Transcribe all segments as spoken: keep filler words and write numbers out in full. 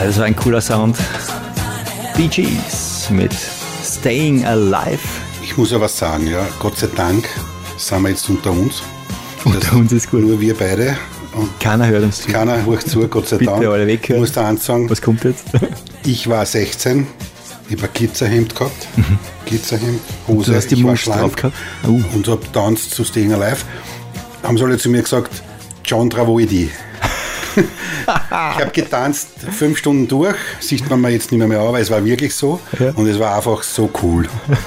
Das war ein cooler Sound. Bee Gees mit Staying Alive. Ich muss ja was sagen, ja. Gott sei Dank sind wir jetzt unter uns. Unter uns ist gut. Nur wir beide. Und keiner hört uns zu. Keiner hört zu, Gott sei Bitte Dank. alle weghören. Ich muss da eins sagen. Was kommt jetzt? Ich war sechzehn, ich habe ein Glitzerhemd gehabt. Mhm. Glitzerhemd, Hose, du hast die ich war Moves drauf schlank gehabt? Uh. und habe tanzt zu Staying Alive. Haben sie alle zu mir gesagt, John Travolta. Ich habe getanzt fünf Stunden durch, sieht man mir jetzt nicht mehr, mehr an, weil es war wirklich so, ja. Und es war einfach so cool.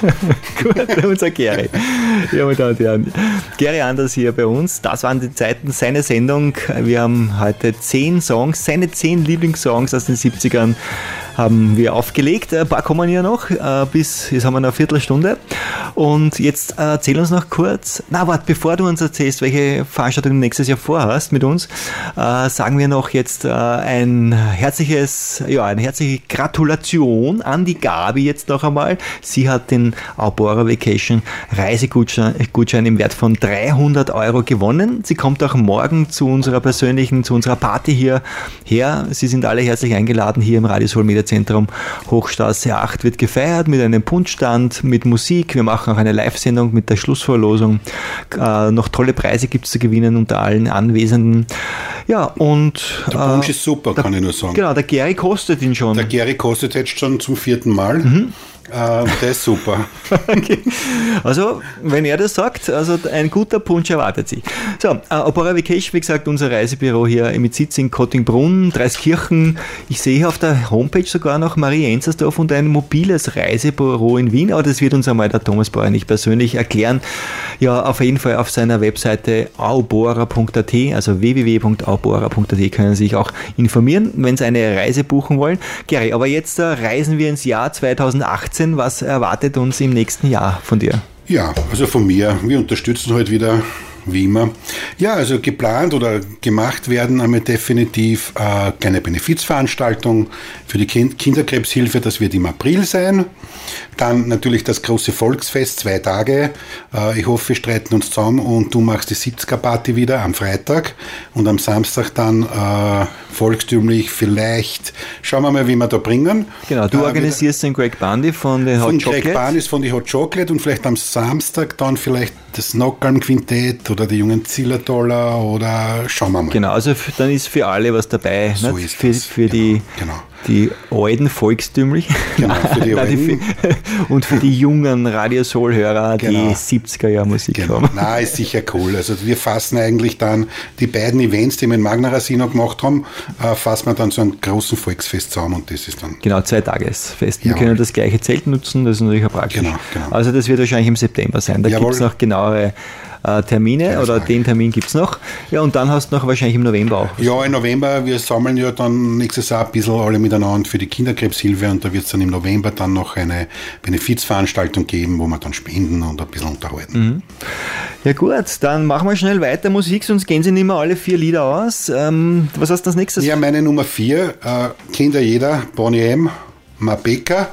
Gut, unser Gary. Ja, meine Damen und Herren. Gary Anders hier bei uns. Das waren die Zeiten seiner Sendung. Wir haben heute zehn Songs, seine zehn Lieblingssongs aus den siebzigern haben wir aufgelegt. Ein paar kommen ja noch, bis, jetzt haben wir noch eine Viertelstunde. Und jetzt erzähl uns noch kurz, na warte, bevor du uns erzählst, welche Veranstaltung du nächstes Jahr vorhast mit uns, äh, sagen wir noch jetzt äh, ein herzliches, ja, eine herzliche Gratulation an die Gabi jetzt noch einmal. Sie hat den Aubora Vacation Reisegutschein Gutschein im Wert von dreihundert Euro gewonnen. Sie kommt auch morgen zu unserer persönlichen, zu unserer Party hier her. Sie sind alle herzlich eingeladen hier im Radio Soul Media Zentrum Hochstraße acht wird gefeiert mit einem Punschstand, mit Musik. Wir machen auch eine Live-Sendung mit der Schlussverlosung. Äh, noch tolle Preise gibt es zu gewinnen unter allen Anwesenden. Ja, und... Der Punsch äh, ist super, der, kann ich nur sagen. Genau, der Gary kostet ihn schon. Der Gary kostet jetzt schon zum vierten Mal. Mhm. Uh, der ist super. Okay. Also, wenn er das sagt, also ein guter Punsch erwartet sich. So, uh, Aubora Vacation, wie gesagt, unser Reisebüro hier mit Sitz in Kottingbrunn, Dreiskirchen. Ich sehe hier auf der Homepage sogar noch Marie Enzersdorf und ein mobiles Reisebüro in Wien, aber das wird uns einmal der Thomas Bauer nicht persönlich erklären. Ja, auf jeden Fall auf seiner Webseite aubora punkt a t, also w w w punkt aubora punkt a t können Sie sich auch informieren, wenn Sie eine Reise buchen wollen. Gary, aber jetzt uh, reisen wir ins Jahr zweitausendachtzehn. Was erwartet uns im nächsten Jahr von dir? Ja, also von mir. Wir unterstützen heute wieder, wie immer. Ja, also geplant oder gemacht werden einmal definitiv eine kleine Benefizveranstaltung für die kind- Kinderkrebshilfe. Das wird im April sein. Dann natürlich das große Volksfest, zwei Tage. Ich hoffe, wir streiten uns zusammen und du machst die siebziger-Party wieder am Freitag und am Samstag dann äh, volkstümlich vielleicht. Schauen wir mal, wie wir da bringen. Genau, du äh, organisierst den Greg Bundy von den Hot von Chocolate. Greg Bundy von den Hot Chocolate und vielleicht am Samstag dann vielleicht das Knockalm Quintett oder die jungen Zillertaler oder schauen wir mal. Genau, also f- dann ist für alle was dabei. So nicht? ist für, das. für genau, die, genau. die alten volkstümlich. Genau, für die Nein, alten. die, und für die jungen Radio Soul-Hörer, genau. die siebziger-Jahr-Musik genau. haben. Na, ist sicher cool. Also wir fassen eigentlich dann die beiden Events, die wir in Magna Rasino gemacht haben, äh, fassen wir dann zu einem großen Volksfest zusammen und das ist dann... Genau, Zweitagesfest. Wir Jawohl. können das gleiche Zelt nutzen, das ist natürlich auch praktisch. Genau, genau. Also das wird wahrscheinlich im September sein. Da gibt es noch genauere äh, Termine Keine oder Frage. den Termin gibt es noch. Ja, und dann hast du noch wahrscheinlich im November auch. Ja, im November, wir sammeln ja dann nächstes Jahr ein bisschen alle miteinander für die Kinderkrebshilfe und da wird es dann im November dann noch eine Benefizveranstaltung geben, wo wir dann spenden und ein bisschen unterhalten. Mhm. Ja gut, dann machen wir schnell weiter Musik, sonst gehen sie nicht mehr alle vier Lieder aus. Ähm, was hast du als nächstes? Ja, meine Nummer vier, äh, kennt ja jeder, Bonnie M., Mabeka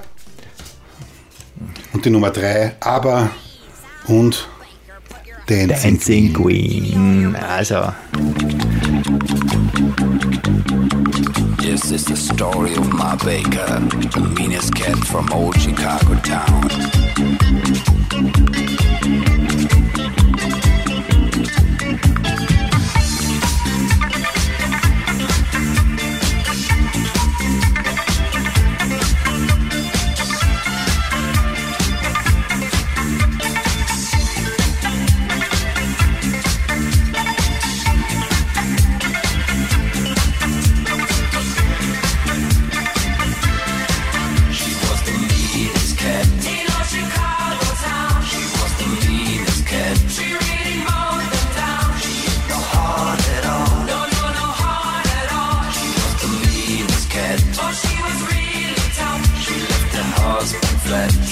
und die Nummer drei, Aber und Dancing, Dancing Queen. Also. This is the story of Ma Baker, the meanest cat from old Chicago town. Flat.